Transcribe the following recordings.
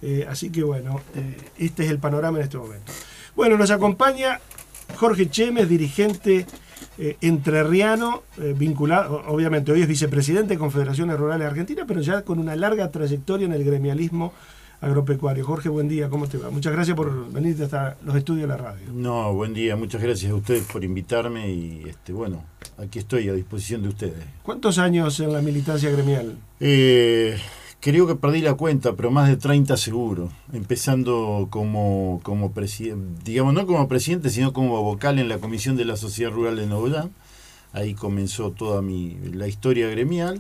Así que bueno, este es el panorama en este momento. Bueno, nos acompaña Jorge Chemes, dirigente entrerriano, vinculado, obviamente hoy es vicepresidente de Confederaciones Rurales Argentinas, pero ya con una larga trayectoria en el gremialismo agropecuario. Jorge, buen día, ¿cómo te va? Muchas gracias por venir hasta los estudios de la radio. No, buen día, muchas gracias a ustedes por invitarme y bueno, aquí estoy a disposición de ustedes. ¿Cuántos años en la militancia gremial? Creo que perdí la cuenta, pero más de 30 seguro, empezando como presidente, digamos no como presidente, sino como vocal en la Comisión de la Sociedad Rural de Nogoyá. Ahí comenzó toda la historia gremial.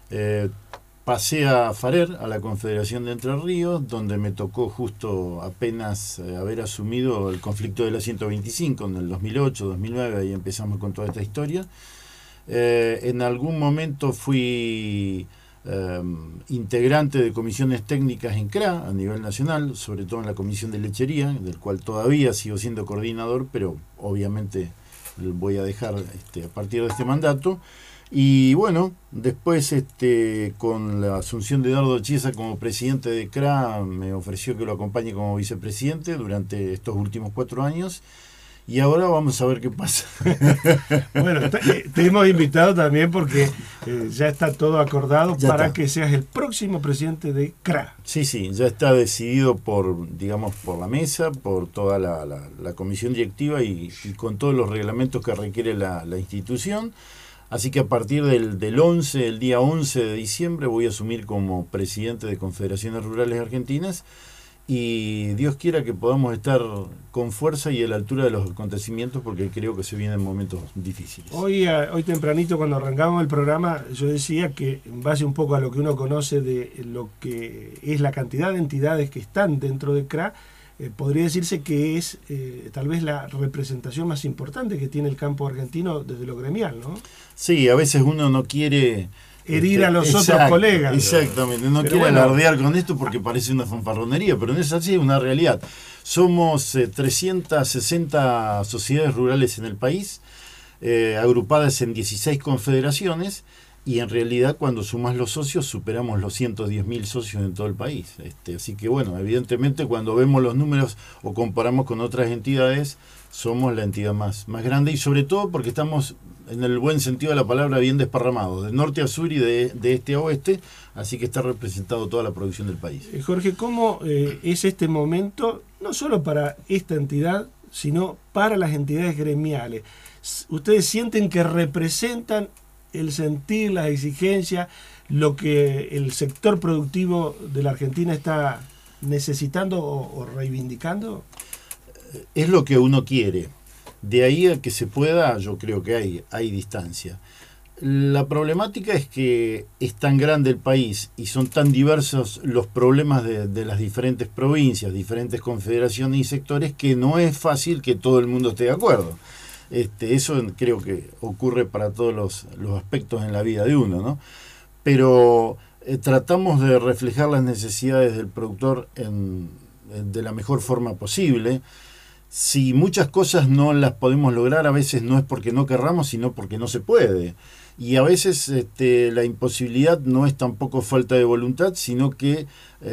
Pasé a FARER, a la Confederación de Entre Ríos, donde me tocó justo apenas haber asumido el conflicto de la 125 en el 2008, 2009, ahí empezamos con toda esta historia. En algún momento fui integrante de comisiones técnicas en CRA a nivel nacional, sobre todo en la comisión de lechería, del cual todavía sigo siendo coordinador, pero obviamente voy a dejar a partir de este mandato. Y bueno, después con la asunción de Eduardo Chiesa como presidente de CRA, me ofreció que lo acompañe como vicepresidente durante estos últimos 4 años. Y ahora vamos a ver qué pasa. Bueno, te hemos invitado también porque ya está todo acordado ya para que seas el próximo presidente de CRA. Sí, ya está decidido por la mesa, por toda la comisión directiva y con todos los reglamentos que requiere la institución. Así que a partir el día 11 de diciembre voy a asumir como presidente de Confederaciones Rurales Argentinas y Dios quiera que podamos estar con fuerza y a la altura de los acontecimientos porque creo que se vienen momentos difíciles. Hoy tempranito cuando arrancamos el programa yo decía que en base un poco a lo que uno conoce de lo que es la cantidad de entidades que están dentro de CRA, podría decirse que es tal vez la representación más importante que tiene el campo argentino desde lo gremial, ¿no? Sí, a veces uno no quiere herir a los otros colegas. Exactamente, no quiere alardear con esto porque parece una fanfarronería, pero no es así, es una realidad. Somos 360 sociedades rurales en el país, agrupadas en 16 confederaciones, y en realidad cuando sumas los socios superamos los 110.000 socios en todo el país. Así que bueno, evidentemente cuando vemos los números o comparamos con otras entidades, somos la entidad más grande y sobre todo porque estamos en el buen sentido de la palabra bien desparramados, de norte a sur y de este a oeste, así que está representado toda la producción del país. Jorge, ¿cómo es este momento, no solo para esta entidad, sino para las entidades gremiales? ¿Ustedes sienten que representan el sentir, las exigencias, lo que el sector productivo de la Argentina está necesitando o reivindicando? Es lo que uno quiere. De ahí a que se pueda, yo creo que hay distancia. La problemática es que es tan grande el país y son tan diversos los problemas de las diferentes provincias, diferentes confederaciones y sectores, que no es fácil que todo el mundo esté de acuerdo. Eso creo que ocurre para todos los aspectos en la vida de uno, ¿no? Pero tratamos de reflejar las necesidades del productor de la mejor forma posible. Si muchas cosas no las podemos lograr, a veces no es porque no querramos, sino porque no se puede. Y a veces la imposibilidad no es tampoco falta de voluntad, sino que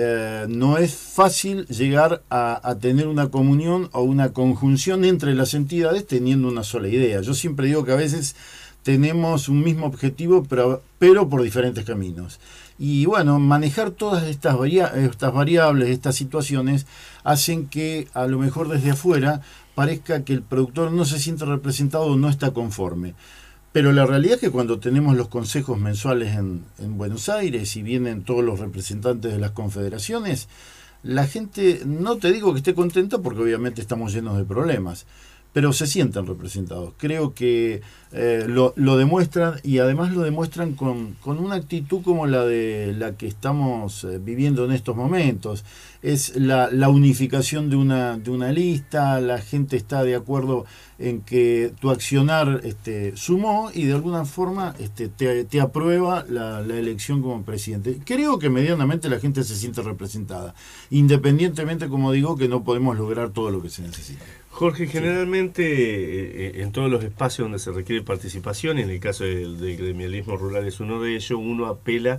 no es fácil llegar a tener una comunión o una conjunción entre las entidades teniendo una sola idea. Yo siempre digo que a veces tenemos un mismo objetivo, pero por diferentes caminos. Y bueno, manejar todas estas variables, estas situaciones, hacen que a lo mejor desde afuera parezca que el productor no se siente representado o no está conforme. Pero la realidad es que cuando tenemos los consejos mensuales en Buenos Aires y vienen todos los representantes de las confederaciones, la gente, no te digo que esté contenta porque obviamente estamos llenos de problemas, pero se sienten representados. Creo que lo demuestran y además lo demuestran con una actitud como la que estamos viviendo en estos momentos. Es la unificación de una lista, la gente está de acuerdo en que tu accionar sumó y de alguna forma te aprueba la elección como presidente. Creo que medianamente la gente se siente representada, independientemente, como digo, que no podemos lograr todo lo que se necesita. Jorge, generalmente en todos los espacios donde se requiere participación, y en el caso del gremialismo rural es uno de ellos, uno apela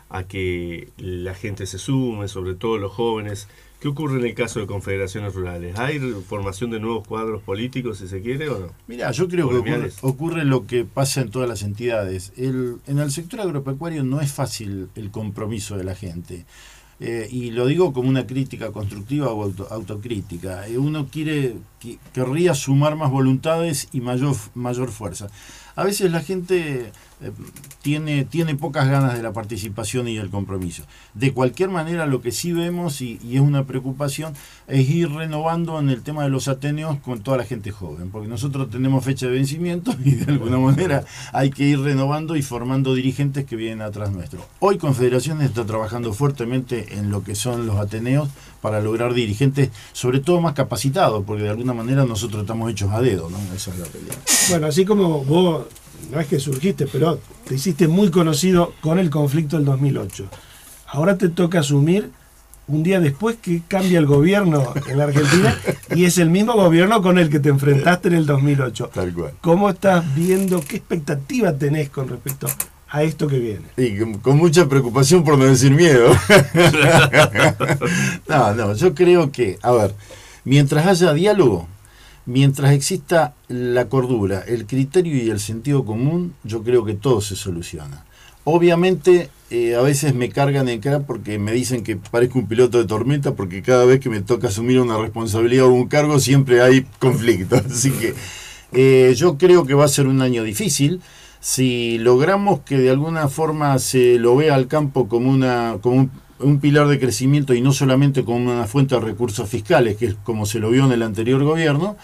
a que la gente se sume, sobre todo los jóvenes. ¿Qué ocurre en el caso de confederaciones rurales? ¿Hay formación de nuevos cuadros políticos, si se quiere, o no? Mira, yo creo que ocurre lo que pasa en todas las entidades. En el sector agropecuario no es fácil el compromiso de la gente. Y lo digo como una crítica constructiva o autocrítica. Uno querría sumar más voluntades y mayor fuerza. A veces la gente tiene pocas ganas de la participación y el compromiso. De cualquier manera, lo que sí vemos, y es una preocupación, es ir renovando en el tema de los ateneos con toda la gente joven, porque nosotros tenemos fecha de vencimiento y de alguna manera hay que ir renovando y formando dirigentes que vienen atrás nuestro. Hoy Confederaciones está trabajando fuertemente en lo que son los ateneos para lograr dirigentes, sobre todo más capacitados, porque de alguna manera nosotros estamos hechos a dedo, ¿no? Esa es la realidad. Bueno, así como vos, no es que surgiste, pero te hiciste muy conocido con el conflicto del 2008. Ahora te toca asumir un día después que cambia el gobierno en la Argentina y es el mismo gobierno con el que te enfrentaste en el 2008. Tal cual. ¿Cómo estás viendo, qué expectativa tenés con respecto a esto que viene? Y con mucha preocupación, por no decir miedo. No, yo creo que, a ver, mientras haya diálogo, mientras exista la cordura, el criterio y el sentido común, yo creo que todo se soluciona. Obviamente, a veces me cargan en cara porque me dicen que parezco un piloto de tormenta, porque cada vez que me toca asumir una responsabilidad o un cargo siempre hay conflicto. Así que yo creo que va a ser un año difícil. Si logramos que de alguna forma se lo vea al campo como un pilar de crecimiento y no solamente como una fuente de recursos fiscales, que es como se lo vio en el anterior gobierno,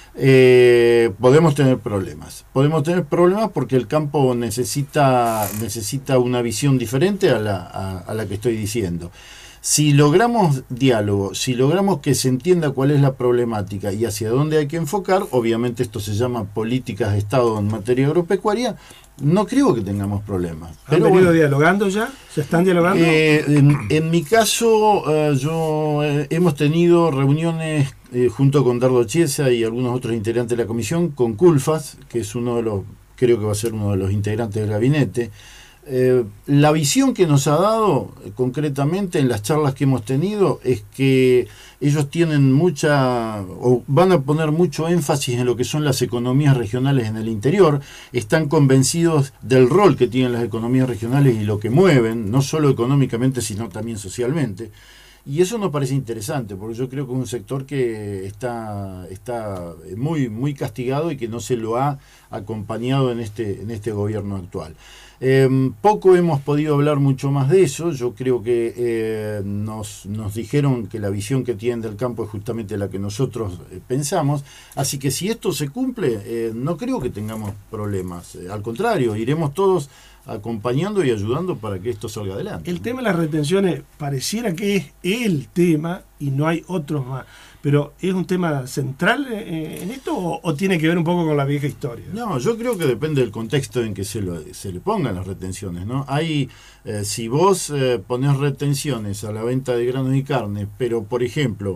podemos tener problemas. Podemos tener problemas porque el campo necesita una visión diferente a la que estoy diciendo. Si logramos diálogo, si logramos que se entienda cuál es la problemática y hacia dónde hay que enfocar, obviamente esto se llama políticas de Estado en materia agropecuaria, no creo que tengamos problemas. ¿Han venido dialogando ya? ¿Se están dialogando? En mi caso, hemos tenido reuniones junto con Dardo Chiesa y algunos otros integrantes de la comisión, con Culfas, que es creo que va a ser uno de los integrantes del gabinete. La visión que nos ha dado concretamente en las charlas que hemos tenido es que ellos tienen van a poner mucho énfasis en lo que son las economías regionales en el interior, están convencidos del rol que tienen las economías regionales y lo que mueven, no solo económicamente sino también socialmente. Y eso nos parece interesante, porque yo creo que es un sector que está muy, muy castigado y que no se lo ha acompañado en este gobierno actual. Poco hemos podido hablar mucho más de eso. Yo creo que nos dijeron que la visión que tienen del campo es justamente la que nosotros pensamos. Así que si esto se cumple, no creo que tengamos problemas. Al contrario, iremos todos acompañando y ayudando para que esto salga adelante. El tema de las retenciones pareciera que es el tema y no hay otros más, pero ¿es un tema central en esto o tiene que ver un poco con la vieja historia? No, yo creo que depende del contexto en que se le pongan las retenciones, ¿no? Si vos ponés retenciones a la venta de granos y carne, pero por ejemplo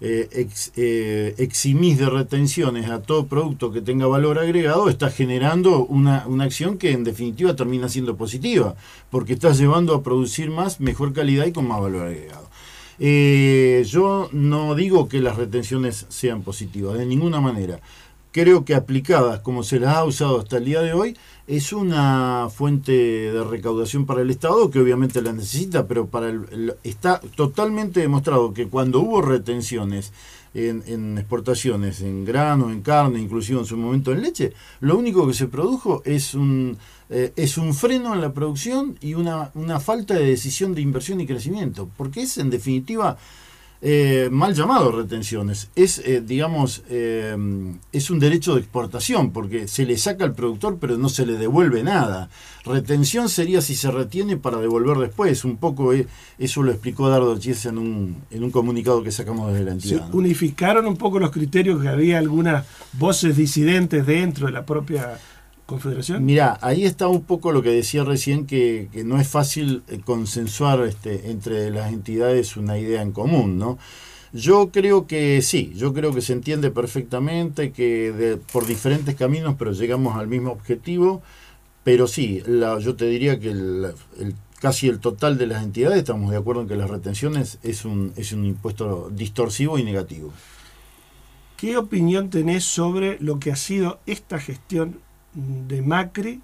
eximís de retenciones a todo producto que tenga valor agregado, estás generando una acción que en definitiva termina siendo positiva, porque estás llevando a producir más, mejor calidad y con más valor agregado. Yo no digo que las retenciones sean positivas, de ninguna manera. Creo que aplicadas como se las ha usado hasta el día de hoy, es una fuente de recaudación para el Estado que obviamente la necesita, pero está totalmente demostrado que cuando hubo retenciones en exportaciones, en grano, en carne, inclusive en su momento en leche, lo único que se produjo es un freno en la producción y una falta de decisión de inversión y crecimiento, porque es en definitiva mal llamado retenciones, es un derecho de exportación, porque se le saca al productor pero no se le devuelve nada. Retención sería si se retiene para devolver después, un poco eso lo explicó Dardo Chiesa en un comunicado que sacamos desde la entidad. ¿Se unificaron un poco los criterios, que había algunas voces disidentes dentro de la propia Confederación? Mirá, ahí está un poco lo que decía recién, que no es fácil consensuar entre las entidades una idea en común, ¿no? Yo creo que sí, yo creo que se entiende perfectamente que por diferentes caminos, pero llegamos al mismo objetivo. Pero sí, yo te diría que casi el total de las entidades, estamos de acuerdo en que las retenciones es un impuesto distorsivo y negativo. ¿Qué opinión tenés sobre lo que ha sido esta gestión de Macri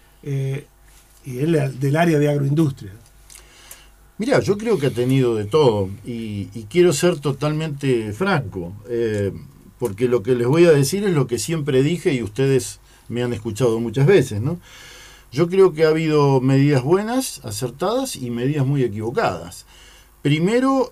y del área de agroindustria? Mirá, yo creo que ha tenido de todo y quiero ser totalmente franco, porque lo que les voy a decir es lo que siempre dije y ustedes me han escuchado muchas veces, ¿no? Yo creo que ha habido medidas buenas, acertadas y medidas muy equivocadas. Primero,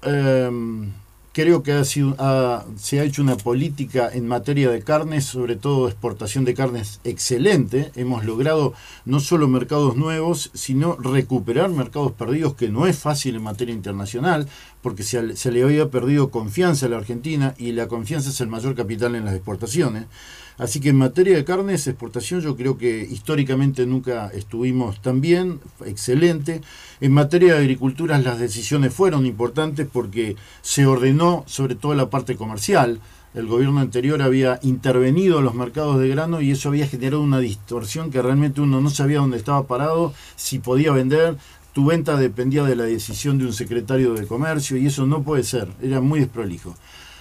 creo que se ha hecho una política en materia de carnes, sobre todo exportación de carnes, excelente. Hemos logrado no solo mercados nuevos, sino recuperar mercados perdidos, que no es fácil en materia internacional, porque se le había perdido confianza a la Argentina, y la confianza es el mayor capital en las exportaciones. Así que en materia de carnes, exportación, yo creo que históricamente nunca estuvimos tan bien, excelente. En materia de agricultura, las decisiones fueron importantes porque se ordenó sobre todo la parte comercial. El gobierno anterior había intervenido en los mercados de grano y eso había generado una distorsión que realmente uno no sabía dónde estaba parado, si podía vender. Tu venta dependía de la decisión de un secretario de comercio y eso no puede ser, era muy desprolijo.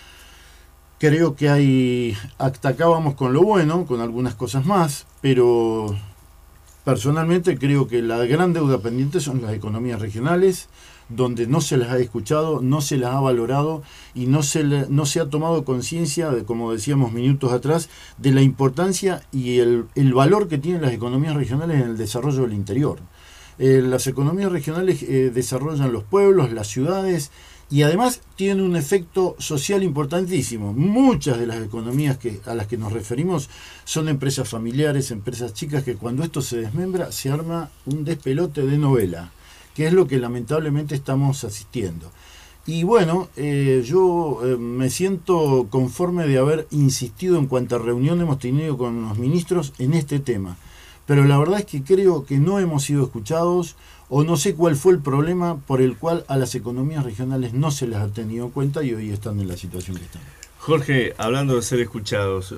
Creo que hasta acá vamos con lo bueno, con algunas cosas más, pero personalmente creo que la gran deuda pendiente son las economías regionales, donde no se las ha escuchado, no se las ha valorado y no se ha tomado conciencia, como decíamos minutos atrás, de la importancia y el valor que tienen las economías regionales en el desarrollo del interior. Las economías regionales desarrollan los pueblos, las ciudades, y además tienen un efecto social importantísimo. Muchas de las economías a las que nos referimos son empresas familiares, empresas chicas, que cuando esto se desmembra se arma un despelote de novela, que es lo que lamentablemente estamos asistiendo. Y bueno, yo me siento conforme de haber insistido en cuantas reuniones hemos tenido con los ministros en este tema. Pero la verdad es que creo que no hemos sido escuchados, o no sé cuál fue el problema por el cual a las economías regionales no se las ha tenido en cuenta y hoy están en la situación que están. Jorge, hablando de ser escuchados,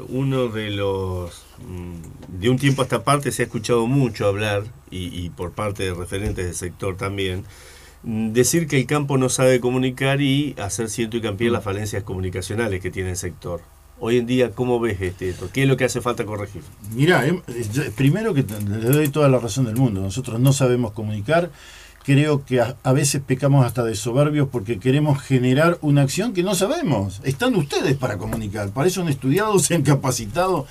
de un tiempo a esta parte se ha escuchado mucho hablar, y por parte de referentes del sector también, decir que el campo no sabe comunicar y hacer cierto hincapié en las falencias comunicacionales que tiene el sector. Hoy en día, ¿cómo ves esto? ¿Qué es lo que hace falta corregir? Mirá, primero que le doy toda la razón del mundo. Nosotros no sabemos comunicar. Creo que a veces pecamos hasta de soberbios porque queremos generar una acción que no sabemos. Están ustedes para comunicar. Para eso han estudiado, se han capacitado.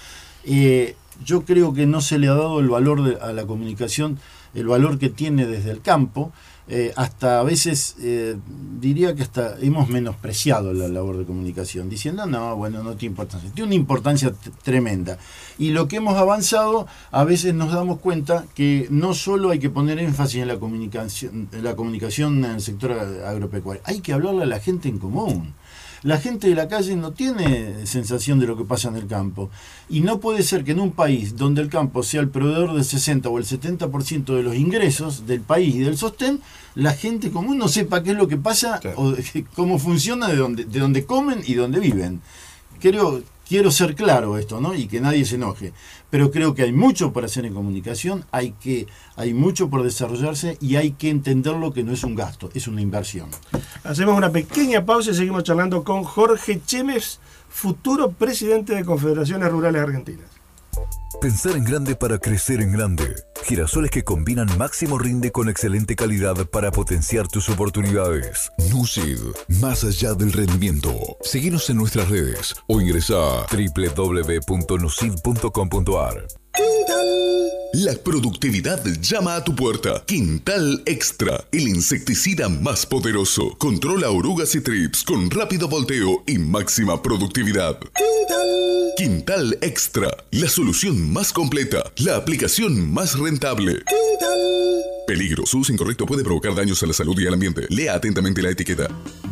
Yo creo que no se le ha dado el valor a la comunicación, el valor que tiene desde el campo. Hasta a veces diría que hasta hemos menospreciado la labor de comunicación, diciendo no tiene importancia. Tiene una importancia tremenda. Y lo que hemos avanzado, a veces nos damos cuenta que no solo hay que poner énfasis en la comunicación en el sector agropecuario, hay que hablarle a la gente en común. La gente de la calle no tiene sensación de lo que pasa en el campo. Y no puede ser que en un país donde el campo sea el proveedor del 60 o el 70% de los ingresos del país y del sostén, la gente común no sepa qué es lo que pasa, claro, o cómo funciona, de dónde comen y dónde viven. Quiero ser claro esto, ¿no? Y que nadie se enoje. Pero creo que hay mucho para hacer en comunicación, hay mucho por desarrollarse y hay que entenderlo que no es un gasto, es una inversión. Hacemos una pequeña pausa y seguimos charlando con Jorge Chemes, futuro presidente de Confederaciones Rurales Argentinas. Pensar en grande para crecer en grande. Girasoles que combinan máximo rinde con excelente calidad para potenciar tus oportunidades. Nucid, más allá del rendimiento. Seguinos en nuestras redes o ingresa a www.nucid.com.ar. La productividad llama a tu puerta. Quintal Extra, el insecticida más poderoso. Controla orugas y trips con rápido volteo y máxima productividad. Quintal Extra, la solución más completa, la aplicación más rentable. Peligro, su uso incorrecto puede provocar daños a la salud y al ambiente. Lea atentamente la etiqueta.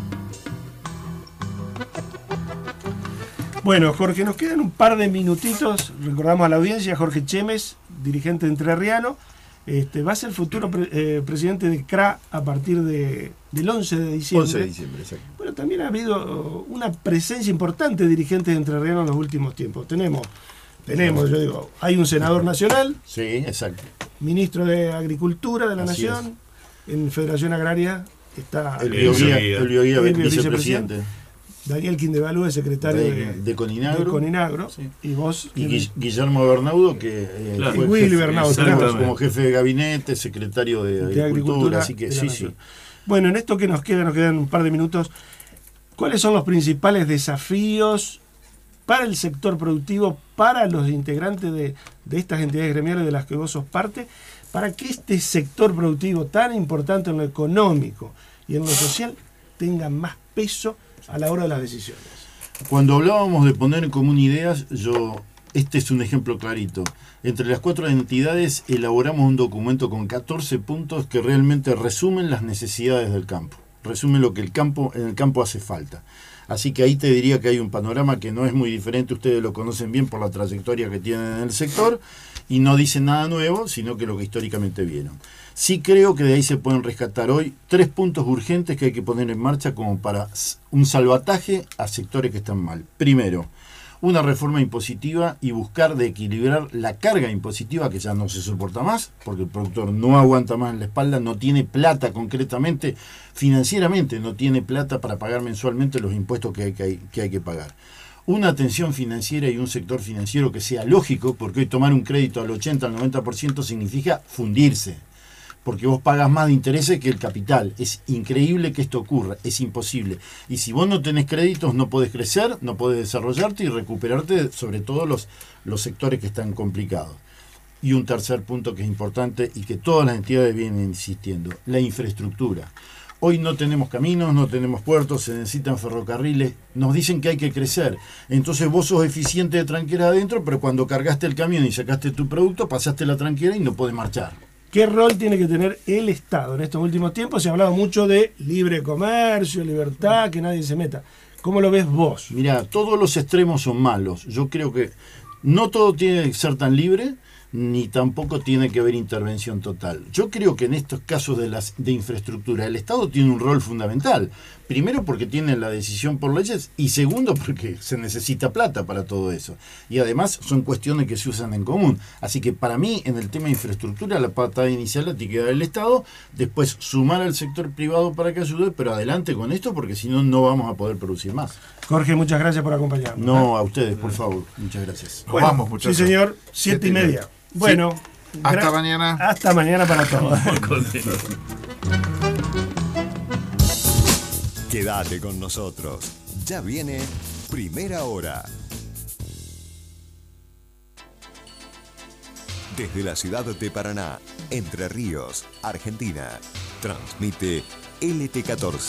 Bueno, Jorge, nos quedan un par de minutitos. Recordamos a la audiencia, Jorge Chemes, dirigente entrerriano, va a ser futuro presidente de CRA a partir del 11 de diciembre. 11 de diciembre, exacto. Bueno, también ha habido una presencia importante de dirigentes entrerrianos en los últimos tiempos. Tenemos, yo digo, hay un senador nacional. Sí, exacto. Ministro de Agricultura de la Nación. en Federación Agraria está El Bioguía, el vicepresidente. Daniel Quindevalú es secretario de Coninagro. de Coninagro. Sí. Y vos. Y Guillermo Bernaudo, que Claro. fue Y Willy Bernaudo, como jefe de gabinete, secretario de Agricultura. Así que de la sí, Nación. sí. Bueno, en esto que nos quedan un par de minutos. ¿Cuáles son los principales desafíos para el sector productivo, para los integrantes de estas entidades gremiales de las que vos sos parte, para que este sector productivo tan importante en lo económico y en lo social tenga más peso a la hora de las decisiones? Cuando hablábamos de poner en común ideas, este es un ejemplo clarito. Entre las 4 entidades elaboramos un documento con 14 puntos que realmente resumen las necesidades del campo, resumen lo que en el campo hace falta. Así que ahí te diría que hay un panorama que no es muy diferente, ustedes lo conocen bien por la trayectoria que tienen en el sector, y no dicen nada nuevo, sino que lo que históricamente vieron. Sí creo que de ahí se pueden rescatar hoy 3 puntos urgentes que hay que poner en marcha como para un salvataje a sectores que están mal. Primero, una reforma impositiva y buscar de equilibrar la carga impositiva, que ya no se soporta más, porque el productor no aguanta más en la espalda, no tiene plata concretamente, financieramente no tiene plata para pagar mensualmente los impuestos que hay que pagar. Una atención financiera y un sector financiero que sea lógico, porque hoy tomar un crédito al 80, al 90% significa fundirse, porque vos pagas más de intereses que el capital. Es increíble que esto ocurra, es imposible. Y si vos no tenés créditos, no podés crecer, no podés desarrollarte y recuperarte, sobre todo los sectores que están complicados. Y un tercer punto que es importante y que todas las entidades vienen insistiendo, la infraestructura. Hoy no tenemos caminos, no tenemos puertos, se necesitan ferrocarriles, nos dicen que hay que crecer. Entonces vos sos eficiente de tranquera adentro, pero cuando cargaste el camión y sacaste tu producto, pasaste la tranquera y no podés marchar. ¿Qué rol tiene que tener el Estado? En estos últimos tiempos se ha hablado mucho de libre comercio, libertad, que nadie se meta. ¿Cómo lo ves vos? Mirá, todos los extremos son malos. Yo creo que no todo tiene que ser tan libre, ni tampoco tiene que haber intervención total. Yo creo que en estos casos de infraestructura el Estado tiene un rol fundamental. Primero porque tiene la decisión por leyes y segundo porque se necesita plata para todo eso. Y además son cuestiones que se usan en común. Así que para mí en el tema de infraestructura la patada inicial la tiene que dar el Estado, después sumar al sector privado para que ayude, pero adelante con esto porque si no, no vamos a poder producir más. Jorge, muchas gracias por acompañarnos. No, a ustedes, por favor. Muchas gracias. Nos vamos, muchachos. Sí, señor. 7:30. Bueno. Sí. Hasta mañana. Hasta mañana para todos. Quédate con nosotros. Ya viene Primera Hora. Desde la ciudad de Paraná, Entre Ríos, Argentina, transmite LT14.